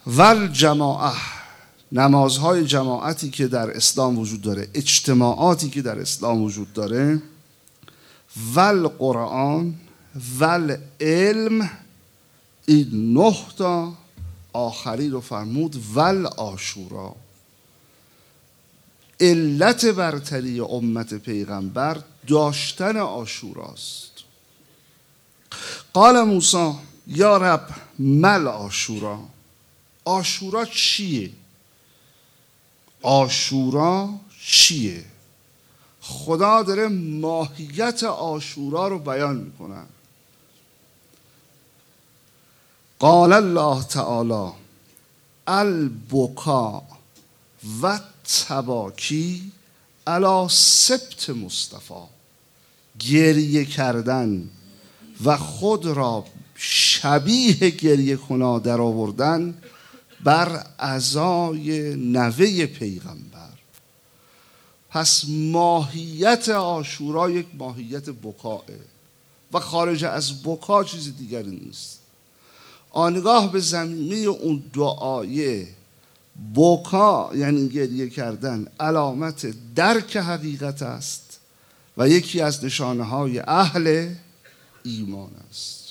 ول جماعه، نمازهای جماعتی که در اسلام وجود داره، اجتماعاتی که در اسلام وجود داره، ول قرآن، ول علم، این 9 تا آخری رو فرمود ول عاشورا. علت برتری امت پیغمبر داشتن عاشوراست. قال موسی یا رب مل عاشورا، عاشورا چیه؟ عاشورا چیه؟ خدا داره ماهیت عاشورا رو بیان میکنه. قال الله تعالی البکا و تباکی علی سبط مصطفی، گریه کردن و خود را شبیه گریه کنا در آوردن بر عزای نوه پیغمبر. پس ماهیت عاشورا یک ماهیت بکاه و خارج از بکا چیز دیگری نیست. آنگاه به زمینه اون دعایه، بکا یعنی گریه کردن علامت درک حقیقت است و یکی از نشانه های اهل ایمان است.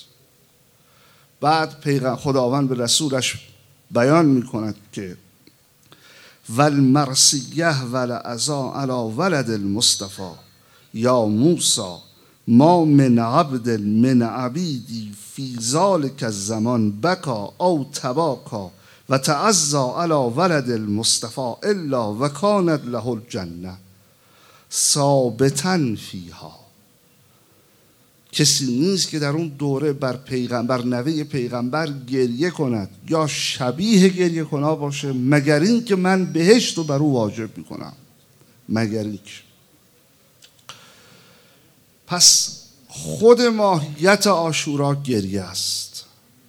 بعد خداوند به رسولش بیان میکند که والمرسیه ولعزا علی ولد المصطفى یا موسی ما من عبد من عبیدی فی ذلک الزمان بکا او تباکا و تعزا علی ولد المصطفى الا و کانت له الجنه ثابتا فیها. کسی نیست که در اون دوره بر نوه پیغمبر گریه کند یا شبیه گریه کنا باشه مگر این که من بهشت رو بر او واجب میکنم، مگر این که. پس خود ماهیت عاشورا گریه است.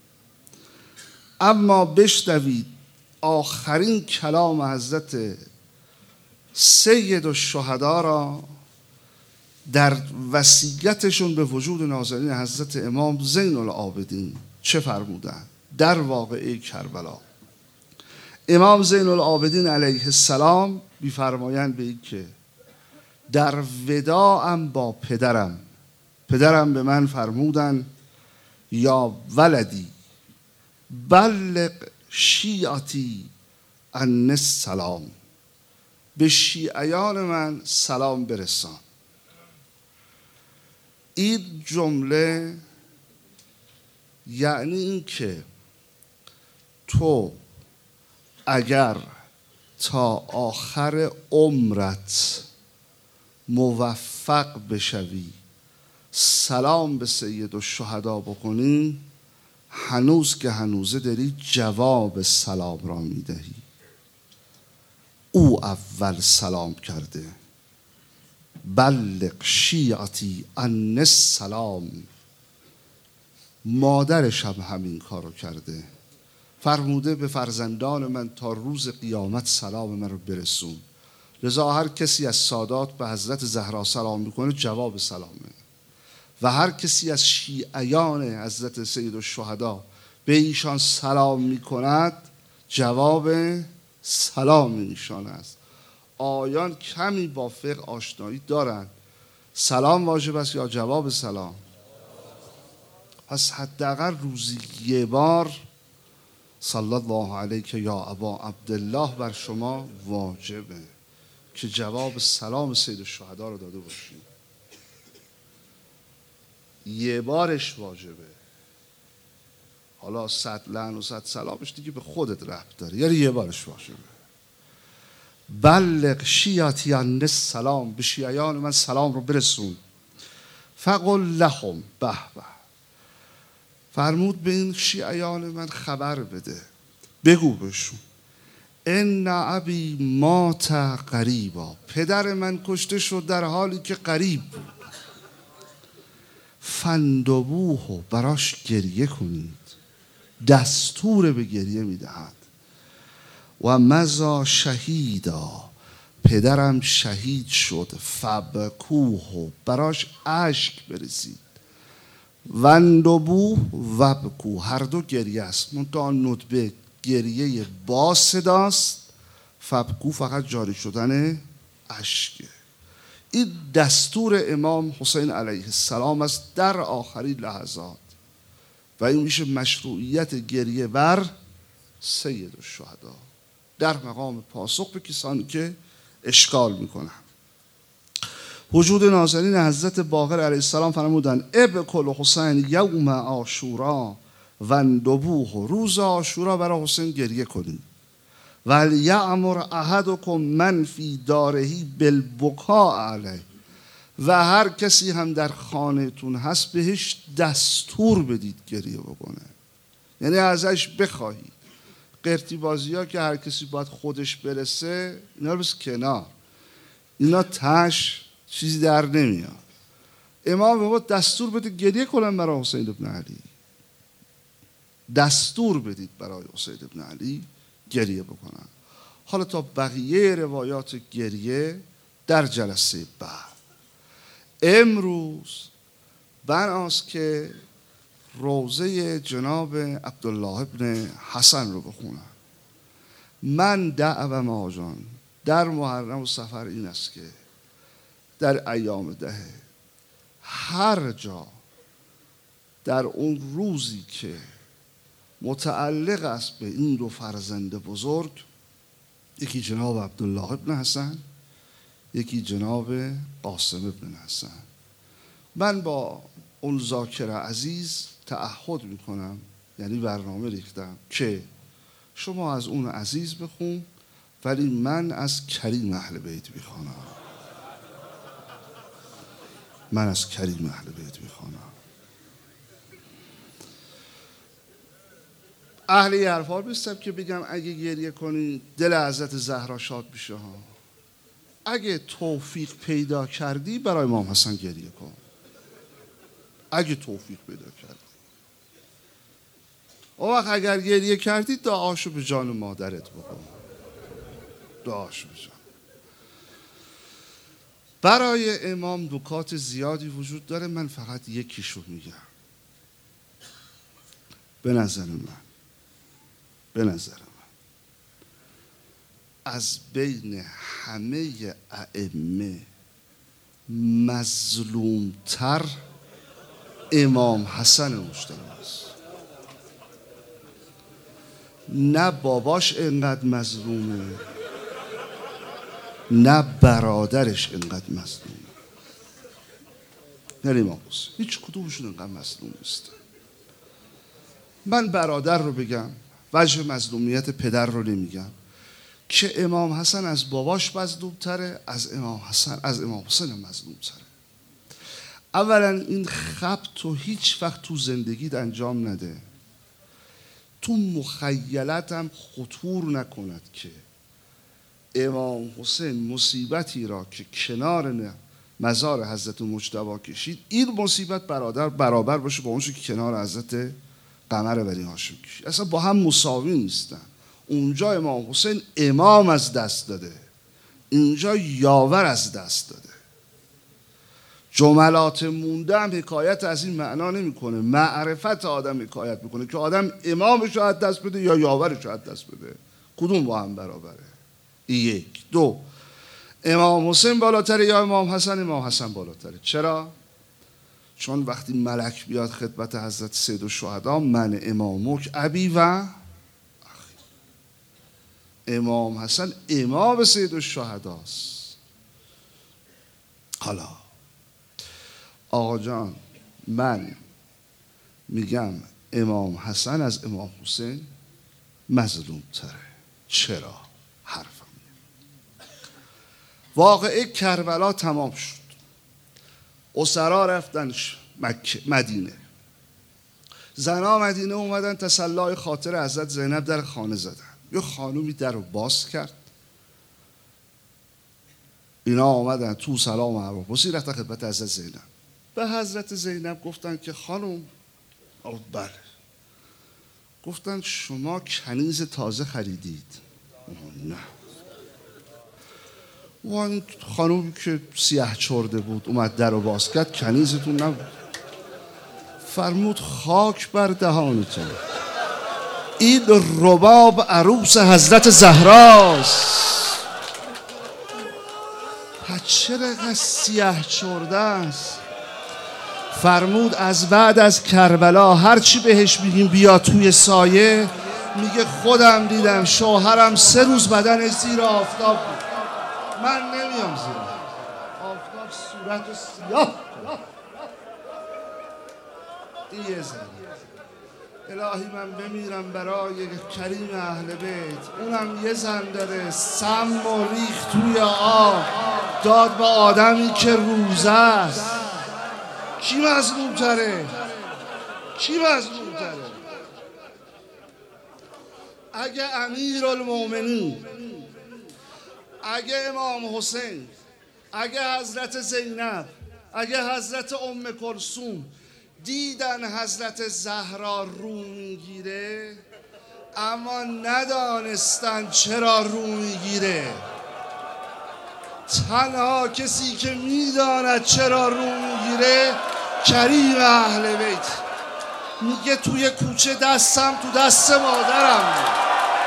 اما بشنوید آخرین کلام حضرت سید الشهدا را در وصیتشون به وجود نازنین حضرت امام زین العابدین چه فرمودند در واقعه کربلا. امام زین العابدین علیه السلام می‌فرمایند به این که در وداعم با پدرم به من فرمودن یا ولدی بلغ شیعتی انی السلام، به شیعیان من سلام برسان. این جمله یعنی این که تو اگر تا آخر عمرت موفق بشوی سلام به سید الشهدا بکنی، هنوز که هنوزه داری جواب سلام را میدهی. او اول سلام کرده بلغ شیعتی انی السلام، مادرش هم همین کارو کرده، فرموده به فرزندان من تا روز قیامت سلام من رو برسون. لذا هر کسی از سادات به حضرت زهرا سلام میکنه جواب سلامه و هر کسی از شیعیان حضرت سید الشهدا به ایشان سلام میکند جواب سلام ایشان است. آیان کمی با فقه آشنایی دارن، سلام واجب است یا جواب سلام؟ پس حداقل روزی یه بار صلی الله علیک یا ابا عبدالله بر شما واجبه که جواب سلام سید الشهدا رو داده باشید. یه بارش واجبه. حالا 100 لعن و 100 سلامش دیگه به خودت ربط داره، یعنی یه بارش واجبه. بلغ شیعتی انی السلام، به شیعیان من سلام رو برسون. فقل لهم، به به، فرمود به این شیعیان من خبر بده، بگو بهشون ان ابی مات قریبا، پدر من کشته شد در حالی که قریب بود. فندبوه، براش گریه کنید، دستور به گریه میدهد. و مزا شهیدا، پدرم شهید شد. فبکوه، براش اشک بریزید. وندبوه وبکو، هر دو گریه است، منتها ندبه گریه با صداست، فبکو فقط جاری شدن اشکه. این دستور امام حسین علیه السلام است در آخرین لحظات و این میشه مشروعیت گریه بر سید الشهدا در مقام پاسخ به کسانی که اشکال میکنن. وجود نازنین حضرت باقر علیه السلام فرمودن ابکل حسین یوم عاشورا و اندبوه، روز عاشورا برای حسین گریه کنید. ولیعمر احدکم من فی داره بالبکاء علیه، و هر کسی هم در خانهتون هست بهش دستور بدید گریه بکنه، یعنی ازش بخواهید. قرتی بازی ها که هر کسی باید خودش برسه اینا رو بس کنار، اینا تش چیزی در نمیاد. امام به ما دستور بده گریه کنن برای حسین ابن علی، دستور بدید برای حسین ابن علی گریه بکنن. حالا تا بقیه روایات گریه در جلسه بعد. امروز بناست که روضه جناب عبدالله ابن حسن رو بخونم. من دعوم آجان در محرم و صفر این است که در ایام دهه هر جا در اون روزی که متعلق است به این دو فرزند بزرگ، یکی جناب عبدالله ابن حسن، یکی جناب قاسم ابن حسن، من با اون ذاکر عزیز تعهد میکنم، یعنی برنامه ریختم که شما از اون عزیز بخون ولی من از کریم اهل بیت میخوانم. من از کریم اهل بیت میخوانم. اهل یه حرفا نیستم که بگم اگه گریه کنی دل حضرت زهرا شاد میشه ها. اگه توفیق پیدا کردی برای امام حسن گریه کن، اگه توفیق پیدا کردی. اون وقت اگر گریه کردی دعاشو به جان مادرت بکن، دعاشو به جان. برای امام نکات زیادی وجود داره، من فقط یکیشو میگم. به نظر من از بین همه ائمه مظلومتر امام حسن مجتبی است. نه باباش اینقدر مظلومه نه برادرش اینقدر مظلومه، نه امام حسین، هیچ کدومشون اینقدر مظلوم نیست. من برادر رو بگم، وجه مظلومیت پدر رو نمیگم، که امام حسن از باباش مظلومتره، از امام حسین مظلومتره. اولا این خبط تو هیچ وقت تو زندگیت انجام نده، تو مخیلت هم خطور نکند که امام حسین مصیبتی را که کنار مزار حضرت مجتبی کشید، این مصیبت برابر باشه با اونشو که کنار حضرت قمر بنی هاشم کشید. اصلا با هم مساوی نیستن. اونجا امام حسین امام از دست داده، اینجا یاور از دست داده. جملات مونده هم حکایت از این معنا نمیکنه، معرفت آدم حکایت میکنه که آدم امامش رو از دست بده یا یاورش رو از دست بده، کدوم با هم برابره؟ یک. دو، امام حسین بالاتره یا امام حسن؟ امام حسن بالاتره. چرا؟ چون وقتی ملک بیاد خدمت حضرت سید الشهدا، من امامک ابی و اخی، امام حسن امام سید الشهداست. حالا آقا جان، من میگم امام حسن از امام حسین مظلوم تره. چرا؟ حرفم واقعه کربلا تمام شد، اسرا رفتن مدینه، زنا مدینه اومدن تسلای خاطر حضرت زینب در خانه زدن. یه خانومی در رو باز کرد، اینا آمدن تو سلام و احوالپرسی، رفتن خدمت حضرت زینب. به حضرت زینب گفتن که خانم، بله، گفتن شما کنیز تازه خریدید؟ نه. وان خانومی که سیاه چرده بود اومد در رو باز کرد، کنیزتون نبود؟ فرمود خاک بر دهانتون، این رباب عروس حضرت زهراست. چرا سیاه چرده است؟ فرمود از بعد از کربلا هرچی بهش میگیم بیا توی سایه، میگه خودم دیدم شوهرم 3 روز بدنش زیر آفتاب بود، من نمیام زیر آفتاب، صورت و سیاه یه زن. الهی من بمیرم برای کریم اهل بیت، اونم یه زن داره سم و ریخ توی آب داد به آدمی که روزه است. کی مظلوم تره؟ کی مظلوم تره؟ اگه امیرالمومنین، اگه امام حسین، اگه حضرت زینب، اگه حضرت ام کلثوم دیدن حضرت زهرا رو میگیره اما ندانستن چرا رو میگیره، تنها کسی که میداند چرا رو میگیره کریم اهل بیت. میگه توی کوچه دستم تو دست مادرم بود،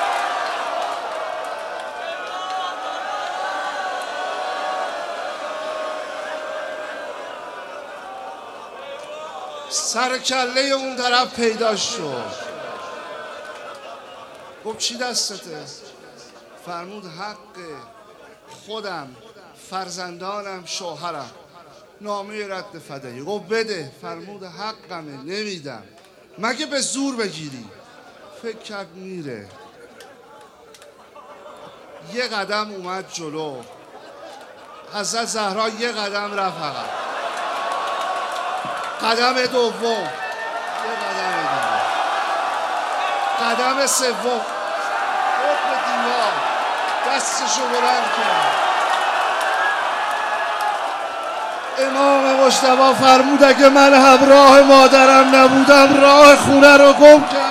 سر کله اون طرف پیدا شد. گفت چی دستته؟ فرمود حق خودم، فرزندانم، شوهرم، نامه رد فدایی. گفت بده. فرمود حقمه نمیدم. مگه به زور بگیری؟ فکر کرد میره، یه قدم اومد جلو، حضرت زهرا یه قدم رفت عقب، قدم دوم، یه قدم دیگه، قدم سوم، خود به دیوار دستشو بلند کرد. امام مجتبی فرمود اگه من همراه مادرم نبودم راه خونه رو گم کرد.